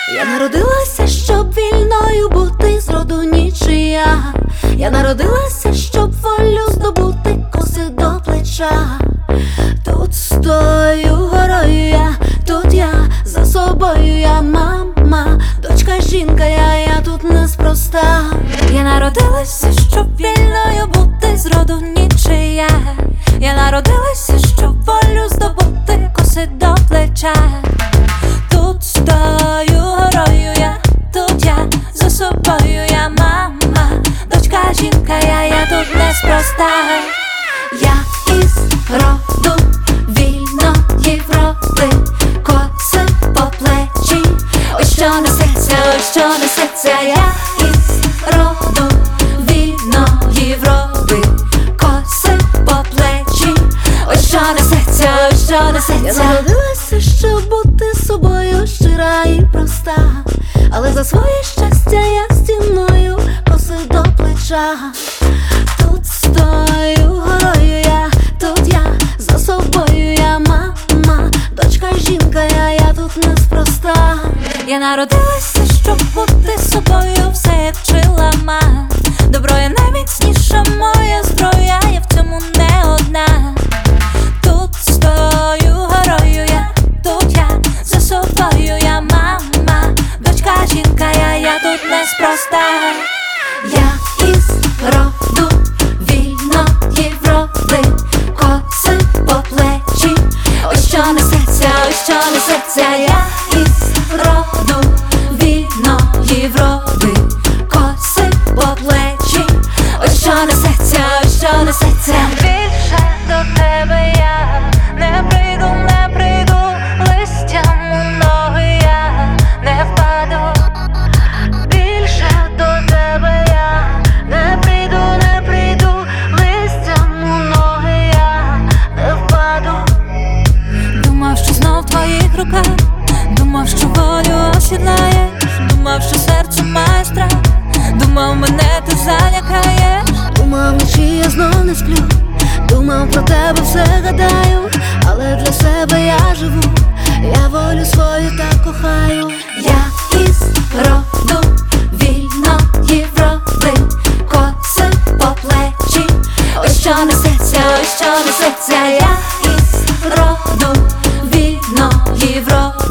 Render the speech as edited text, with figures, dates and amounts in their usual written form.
Я народилася, щоб вільною бути, зроду нічия. Я народилася, щоб волю здобути, коси до плеча. Тут стою горою я, тут я, за собою я мама, дочка, жінка, я тут неспроста. Я народилася, щоб вільною бути, зроду нічия. Я народилася, щоб волю здобути, коси до плеча. Тут стою горою я, тут я, за собою я мама, дочка, жінка, я тут неспроста. Я із роду вільної вроди, коси по плечі, ось що несеться, ось що несеться. Я із роду вільної вроди, коси по плечі, ось що несеться, ось що несеться. Я народилася, щоб бути собою, щира і проста, але за своє щастя я стіною, коси до плеча. Тут стою горою я, тут я, за собою я мама, дочка, жінка, я тут неспроста. Я народилася, щоб бути собою, все як вчила мама. Добро є найміцніша моя зброя, я в цьому не одна. Тут стою горою я, тут я, за собою я мама, дочка, жінка, я тут неспроста. Я із роду вільної вроди, коси по плечі, ось що несеться, ось що несеться. Я із роду вільної вроди, коси по плечі, ось що несеться, ось що несеться. Більше до тебе я не прийду, не прийду, листям у ноги я не впаду. Більше до тебе я не прийду, не прийду, листям у ноги я не впаду. Думав, що знов в твоїх руках, думав, що волю осідлаєш, думав, що серце має страх, думав, мене ти залякаєш. Думав, вночі я знов не сплю, думав, про тебе все гадаю, але для себе я живу, я волю свою так кохаю. Я із роду вільної вроди, коси по плечі, ось що несеться, ось що несеться. Я із роду вільної вроди,